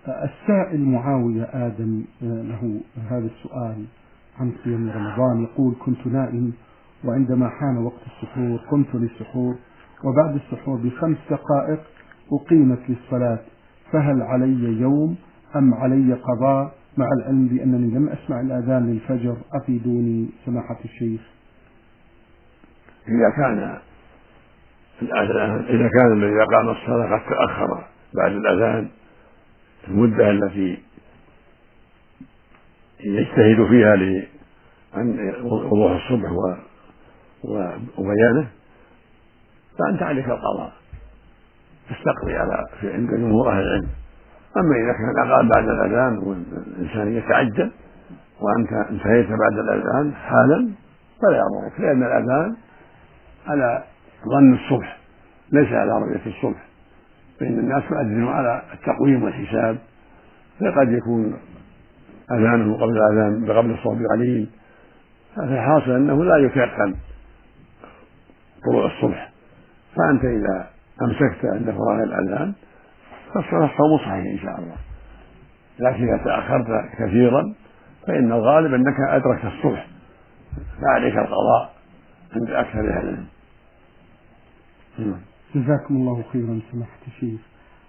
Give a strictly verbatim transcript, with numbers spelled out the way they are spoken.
السائل معاوية آدم له هذا السؤال عن صيام رمضان، يقول: كنت نائم وعندما حان وقت السحور قمت للسحور، وبعد السحور بخمس دقائق أقيمت للصلاة، فهل علي يوم أم علي قضاء، مع العلم بأنني لم أسمع الأذان للفجر؟ أفيدوني سماحة الشيخ. إذا كان إذا كان الذي أقام الصلاة قد تأخر بعد الأذان المدة التي يجتهد فيها لأن وضوح الصبح وبيانه، فأنت عليك القضاء تستقضي على في عند جمهور أهل العلم. أما إذا كان أقام بعد الأذان والإنسان يتعجل وأنت انتهيت بعد الأذان حالا فلا يضرك، لأن الأذان على ظن الصبح ليس على رؤية الصبح، فإن الناس يؤذنون على التقويم والحساب، فقد يكون أذانه قبل الأذان بقبل الصوت قليل، فالحاصل أنه لا يتيقن طلوع الصبح. فأنت إذا أمسكت عند فراغ الأذان فالصلاة صوم صحيح إن شاء الله، لكن إذا تأخرت كثيرا فإن الغالب أنك أدركت الصبح فعليك القضاء عند أكثر أهل العلم. جزاكم الله خيرا سماحة الشيخ.